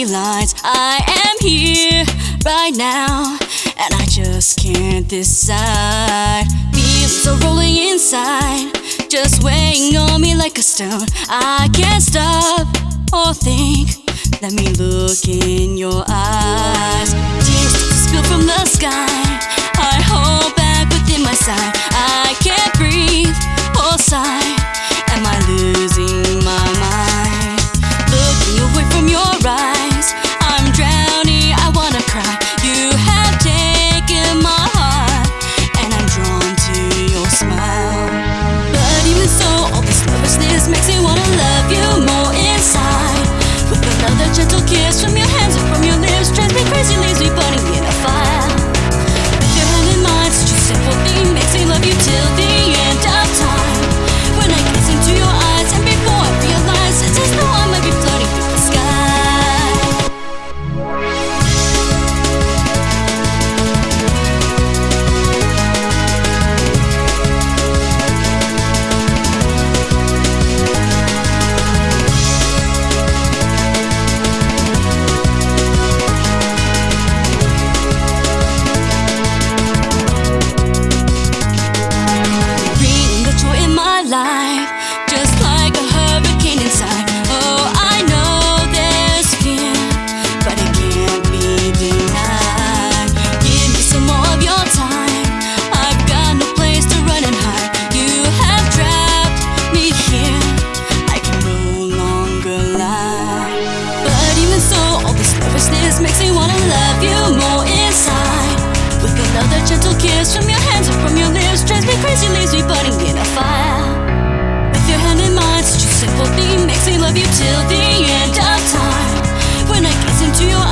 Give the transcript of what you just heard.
many lines. I am here right now, and I just can't decide. Feelings are rolling inside, just weighing on me like a stone. I can't stop or think. Let me look in your eyes. Tears spill from the sky. I hold back within my side. I can't breathe or sigh. Am I losing my mind? Looking away from your eyes, I'm drowning, I wanna cry. You have taken my heart, and I'm drawn to your smile. But even so, all this nervousness makes me wanna love you more inside. With another gentle kiss from your hands and from your lips, drives me crazy, leaves me burning in a fire. With your hand in mine, such a simple thing makes me love you till the end of time. When I gaze into your eyes, and before I realize, it's as though I might be floating through the sky. Life, just like a hurricane inside. Oh, I know there's fear, but it can't be denied. Give me some more of your time. I've got no place to run and hide. You have trapped me here, I can no longer lie. But even so, all this nervousness makes me wanna love you more inside. With another gentle kiss from your hands and from your lips, drives me crazy, leaves me burning in a fire. Your hand in mine, such a simple thing makes me love you till the end of time. When I gaze into your